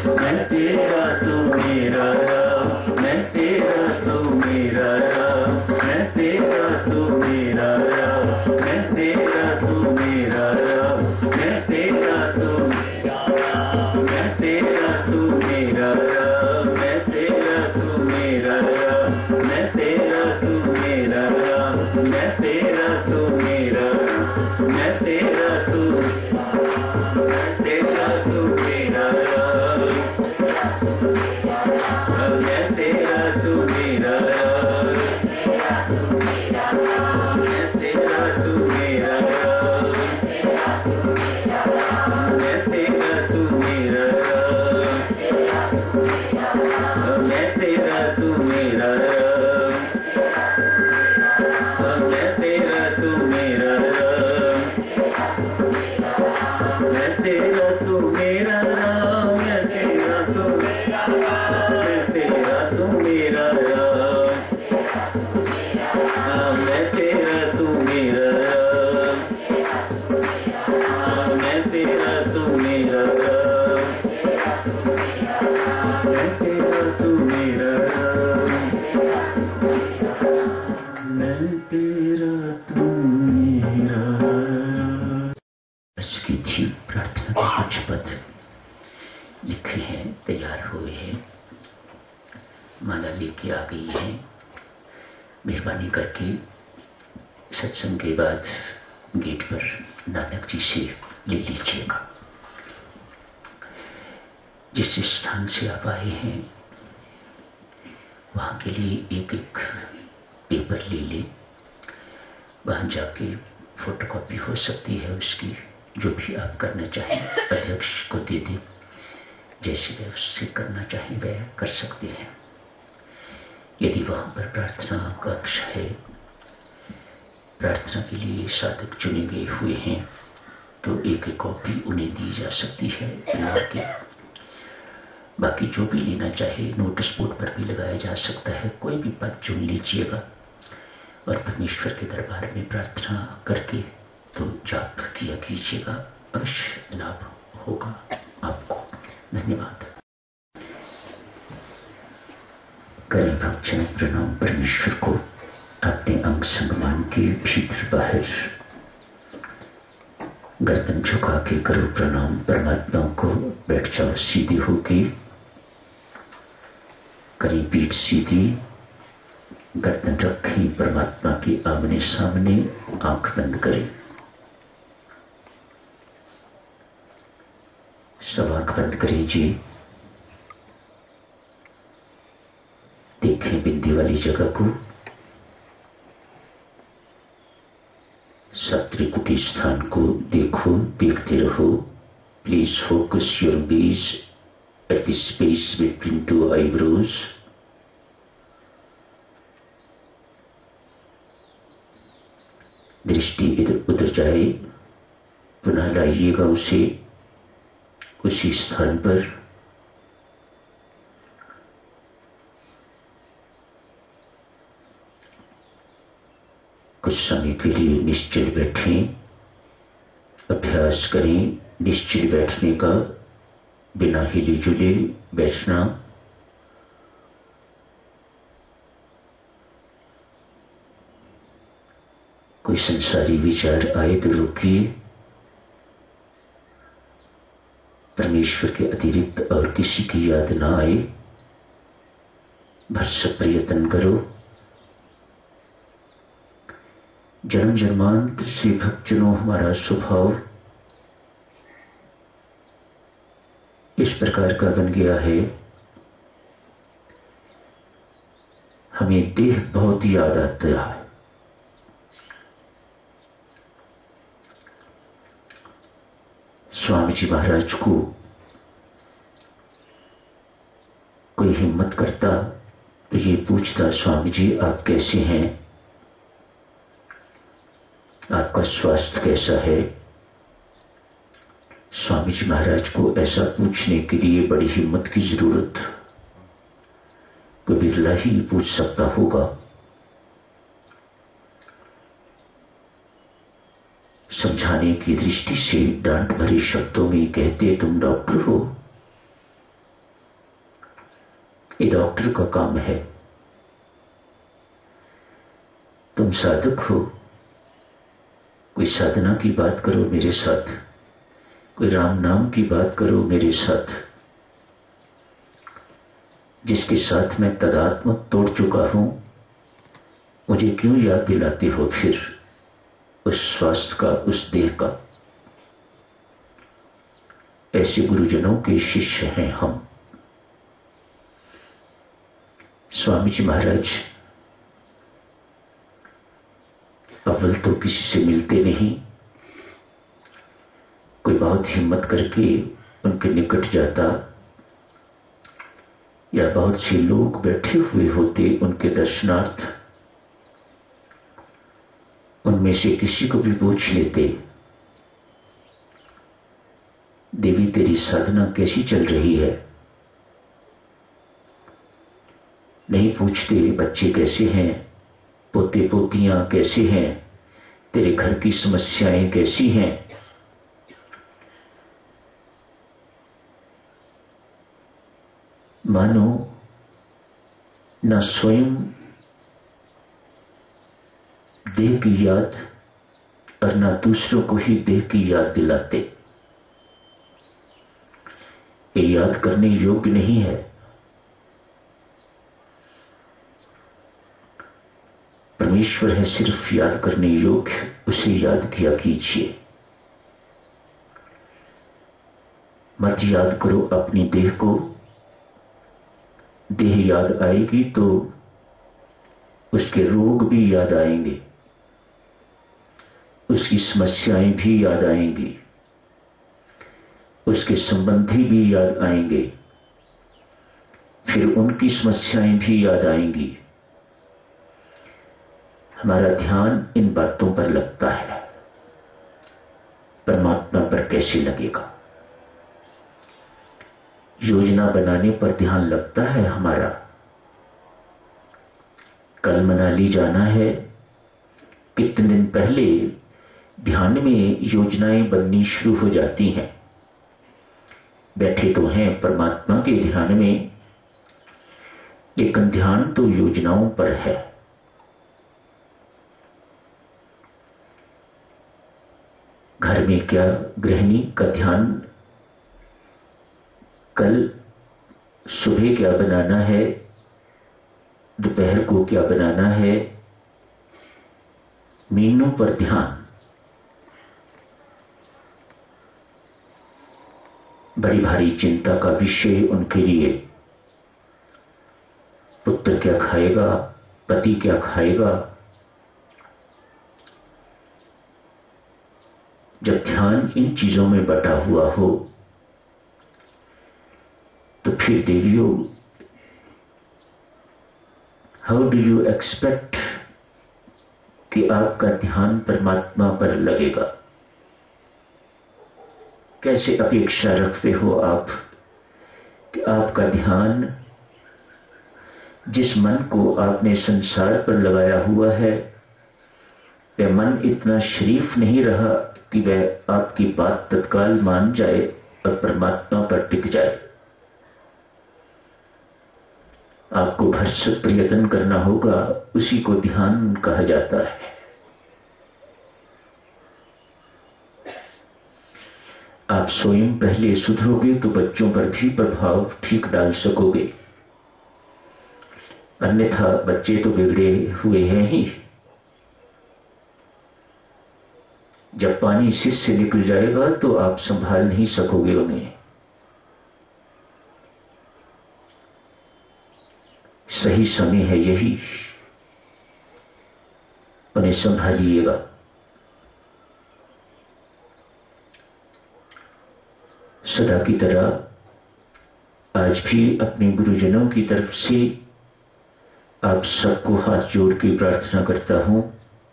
मैं तेरा तू मेरा राम, मैं तेरा तू मेरा राम, मैं तेरा तू मेरा राम, मैं तेरा तू मेरा राम, मैं तेरा तू मेरा राम, मैं तेरा तू मेरा राम, मैं तेरा तू मेरा राम, मैं तेरा तू मेरा राम, मैं तेरा तू मेरा राम, मैं तेरा तू तेरा तू मेरा राम, मैं तेरा तू मेरा राम, मैं तेरा तू मेरा राम, मैं तेरा तू मेरा राम, मैं तेरा तू मेरा राम, मैं तेरा तू मेरा राम, मैं तेरा तू मेरा राम, मैं तेरा तू मेरा राम, मैं तेरा तू मेरा राम, मैं तेरा तू मेरा राम, मैं तेरा तू मेरा राम, मैं तेरा तू मेरा राम, मैं तेरा तू मेरा राम। इसकी थी प्रार्थना के कुछ पद लिखे हैं, तैयार हुए हैं, माला लेके आ गई है। मेहरबानी करके सत्संग के बाद गेट पर नानक जी से ले लीजिएगा। जिस स्थान से आप आए हैं वहां के लिए एक एक पेपर ले लें, वहां जाके फोटोकॉपी हो सकती है उसकी, जो भी आप करना चाहें अध्यक्ष को दे दें, जैसे वे उससे करना चाहें वह कर सकते हैं। यदि वहां पर प्रार्थना कक्ष है, प्रार्थना के लिए साधक चुने गए हुए हैं, तो एक एक कॉपी उन्हें दी जा सकती है बना के। बाकी जो भी लेना चाहे नोटिस बोर्ड पर भी लगाया जा सकता है। कोई भी पद चुन लीजिएगा और परमेश्वर के दरबार में प्रार्थना करके तो जाप किया कीजिएगा, अवश्य लाभ होगा आपको। धन्यवाद। करें भक्तजन प्रणाम परमेश्वर को। अपने अंग संगमान के भीतर बाहर गर्दन झुका के करो प्रणाम परमात्मा को। बैठ जाओ सीधे होके, करें पीठ सीधी, गर्दन रखें परमात्मा के आमने सामने, आंख बंद करें। सब आंख बंद करें जी। देखें बिंदी वाली जगह को, सब त्रिकुटी स्थान को देखो, देखते रहो। Please focus your gaze at the space between two eyebrows. दृष्टि इधर उधर जाए, पुनः लाइएगा उसे उसी स्थान पर। कुछ समय के लिए निश्चल बैठें, अभ्यास करें निश्चल बैठने का, बिना हिले जुले बैठना। कोई संसारी विचार आए तो रोकिए। परमेश्वर के अतिरिक्त और किसी की याद ना आए, भरसक प्रयत्न करो। जन्म जन्मांतर से भक्तजनों हमारा स्वभाव इस प्रकार का बन गया है, हमें देह बहुत याद आता है। स्वामी जी महाराज को कोई हिम्मत करता तो ये पूछता, स्वामी जी आप कैसे हैं, आपका स्वास्थ्य कैसा है। स्वामी जी महाराज को ऐसा पूछने के लिए बड़ी हिम्मत की जरूरत, कोई बिरला ही पूछ सकता होगा। समझाने की दृष्टि से डांट भरे शब्दों में कहते, तुम डॉक्टर हो, डॉक्टर का काम है। तुम साधक हो, कोई साधना की बात करो मेरे साथ, कोई राम नाम की बात करो मेरे साथ। जिसके साथ मैं तदात्म तोड़ चुका हूं, मुझे क्यों याद दिलाते हो फिर उस स्वास्थ्य का, उस देह का। ऐसे गुरुजनों के शिष्य हैं हम। स्वामी जी महाराज अव्वल तो किसी से मिलते नहीं, कोई बहुत हिम्मत करके उनके निकट जाता या बहुत से लोग बैठे हुए होते उनके दर्शनार्थ, उनमें से किसी को भी पूछ लेते, देवी तेरी साधना कैसी चल रही है। नहीं पूछते बच्चे कैसे हैं, पोते पोतियां कैसे हैं, तेरे घर की समस्याएं कैसी हैं। मानो न स्वयं देह की याद और न दूसरों को ही देह की याद दिलाते। ये याद करने योग्य नहीं है। परमेश्वर है सिर्फ याद करने योग्य, उसे याद किया कीजिए। मत याद करो अपनी देह को। देह याद आएगी तो उसके रोग भी याद आएंगे, उसकी समस्याएं भी याद आएंगी, उसके संबंधी भी याद आएंगे, फिर उनकी समस्याएं भी याद आएंगी। हमारा ध्यान इन बातों पर लगता है, परमात्मा पर कैसे लगेगा। योजना बनाने पर ध्यान लगता है हमारा। कल मनाली जाना है, कितने दिन पहले ध्यान में योजनाएं बननी शुरू हो जाती हैं। बैठे तो हैं परमात्मा के ध्यान में, लेकिन ध्यान तो योजनाओं पर है। घर में क्या गृहिणी का ध्यान, कल सुबह क्या बनाना है, दोपहर को क्या बनाना है, मीनों पर ध्यान। बड़ी भारी चिंता का विषय उनके लिए। पुत्र क्या खाएगा, पति क्या खाएगा। जब ध्यान इन चीजों में बटा हुआ हो तो फिर देवियों, हाउ डू यू एक्सपेक्ट कि आपका ध्यान परमात्मा पर लगेगा। कैसे अपेक्षा रखते हो आप कि आपका ध्यान, जिस मन को आपने संसार पर लगाया हुआ है, वह मन इतना शरीफ नहीं रहा कि वह आपकी बात तत्काल मान जाए और परमात्मा पर टिक जाए। आपको भरसक प्रयत्न करना होगा, उसी को ध्यान कहा जाता है। आप स्वयं पहले सुधरोगे तो बच्चों पर भी प्रभाव ठीक डाल सकोगे, अन्यथा बच्चे तो बिगड़े हुए हैं ही। जब पानी सिर से निकल जाएगा तो आप संभाल नहीं सकोगे उन्हें। सही समय है यही, उन्हें संभालिएगा। सदा की तरह आज भी अपने गुरुजनों की तरफ से आप सबको हाथ जोड़ के प्रार्थना करता हूं,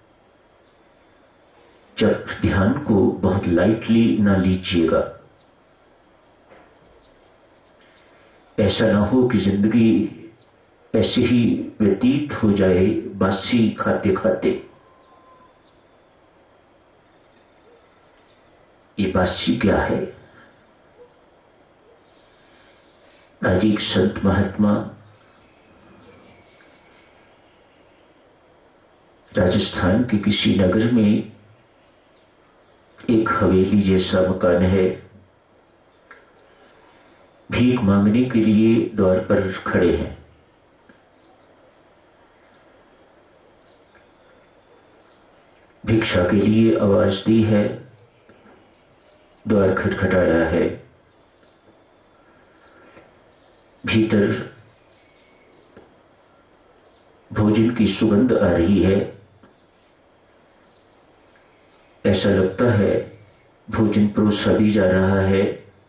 जब ध्यान को बहुत लाइटली ना लीजिएगा। ऐसा ना हो कि जिंदगी ऐसे ही व्यतीत हो जाए बासी खाते खाते। ये बासी क्या है? आज एक संत महात्मा राजस्थान के किसी नगर में एक हवेली जैसा मकान है। भीख मांगने के लिए द्वार पर खड़े हैं। भिक्षा के लिए आवाज दी है, द्वार खटखटाया है। भीतर भोजन की सुगंध आ रही है। ऐसा लगता है भोजन परोसा भी जा रहा है।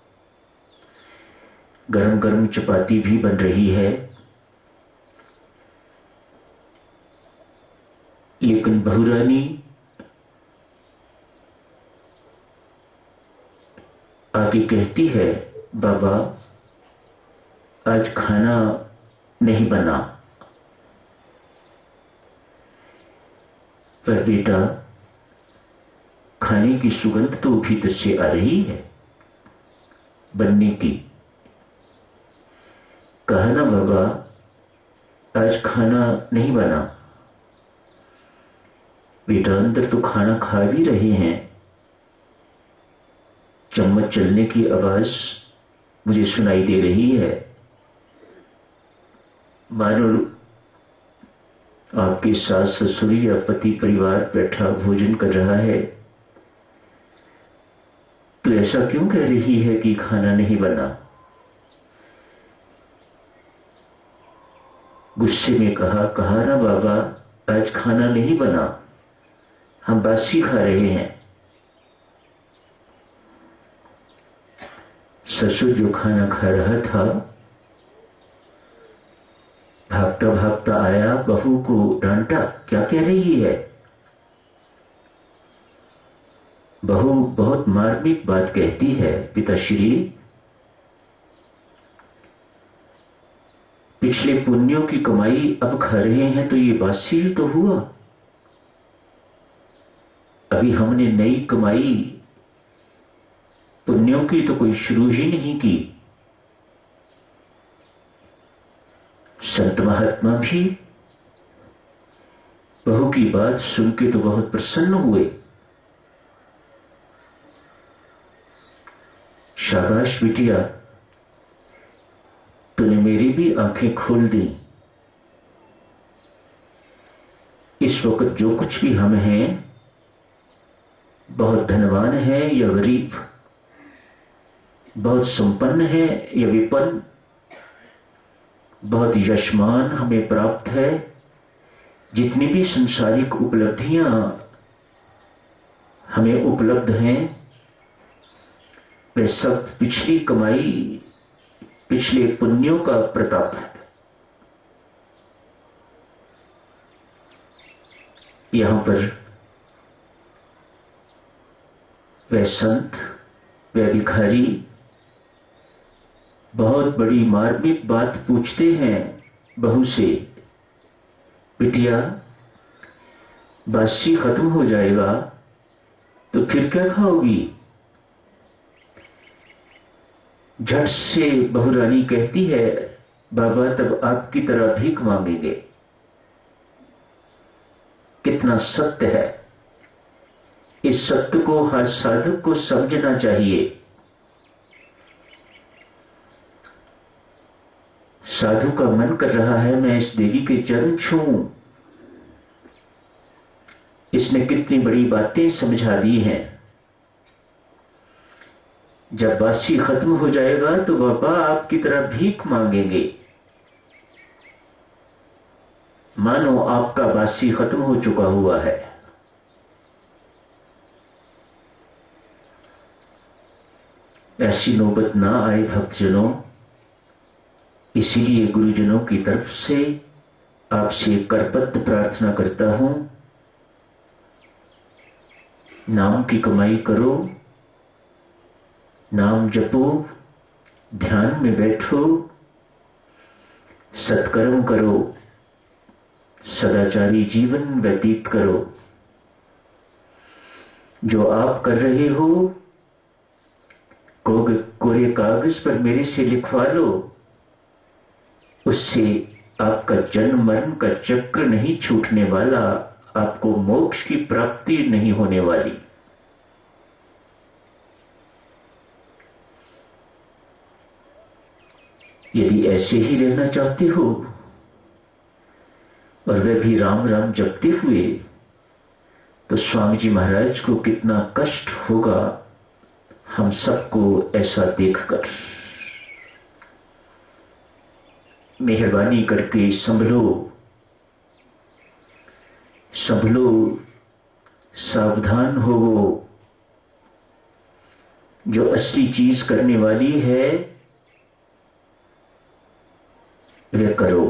गरम गरम चपाती भी बन रही है। लेकिन बहुरानी आगे कहती है, बाबा आज खाना नहीं बना। पर बेटा, खाने की सुगंध तो भीतर से आ रही है बनने की। कहा ना बाबा आज खाना नहीं बना। बेटा अंदर तो खाना खा भी रहे हैं। चम्मच चलने की आवाज मुझे सुनाई दे रही है। मानो आपके सास ससुर या पति परिवार बैठा भोजन कर रहा है। तो ऐसा क्यों कह रही है कि खाना नहीं बना? गुस्से में कहा ना बाबा आज खाना नहीं बना, हम बासी खा रहे हैं। ससुर जो खाना खा रहा था भागता भागता आया, बहू को डांटा। क्या कह रही है? बहू बहुत मार्मिक बात कहती है, पिताश्री पिछले पुण्यों की कमाई अब खा रहे हैं तो ये बासी ही तो हुआ। अभी हमने नई कमाई पुण्यों की तो कोई शुरू ही नहीं की। संत महात्मा भी बहू की बात सुन के तो बहुत प्रसन्न हुए। शाबाश बिटिया, तूने मेरी भी आंखें खोल दी। इस वक्त जो कुछ भी हम हैं, बहुत धनवान है या गरीब, बहुत संपन्न है या विपन्न, बहुत यशमान हमें प्राप्त है, जितनी भी संसारिक उपलब्धियां हमें उपलब्ध हैं, वे सब पिछली कमाई, पिछले पुण्यों का प्रताप है। यहां पर वह संत, वह भिखारी बहुत बड़ी मार्मिक बात पूछते हैं बहू से, बिटिया बासी खत्म हो जाएगा तो फिर क्या खाओगी? झट से बहुरानी कहती है, बाबा तब आपकी तरह भीख मांगेंगे। कितना सत्य है। इस सत्य को हर साधक को समझना चाहिए। साधु का मन कर रहा है मैं इस देवी के चरण छूऊं। इसने कितनी बड़ी बातें समझा दी हैं। जब बासी खत्म हो जाएगा तो बाबा आपकी तरह भीख मांगेंगे। मानो आपका बासी खत्म हो चुका हुआ है। ऐसी नौबत ना आए भक्तजनों, इसीलिए गुरुजनों की तरफ से आपसे करबद्ध प्रार्थना करता हूं, नाम की कमाई करो, नाम जपो, ध्यान में बैठो, सत्कर्म करो, सदाचारी जीवन व्यतीत करो। जो आप कर रहे हो कोरे कागज पर मेरे से लिखवा लो। उससे आपका जन्म मरण का चक्र नहीं छूटने वाला, आपको मोक्ष की प्राप्ति नहीं होने वाली। यदि ऐसे ही रहना चाहते हो और वह भी राम राम जपते हुए, तो स्वामी जी महाराज को कितना कष्ट होगा हम सबको ऐसा देखकर। मेहरबानी करके संभलो, संभलो, सावधान हो। जो असली चीज करने वाली है वह करो।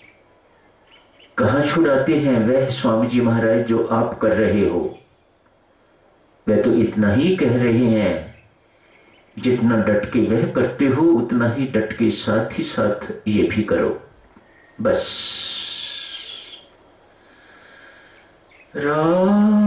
कहां छुड़ाते हैं वह स्वामी जी महाराज जो आप कर रहे हो। वह तो इतना ही कह रहे हैं, जितना डट के वह करते हो उतना ही डट के साथ ही साथ ये भी करो। बस। राम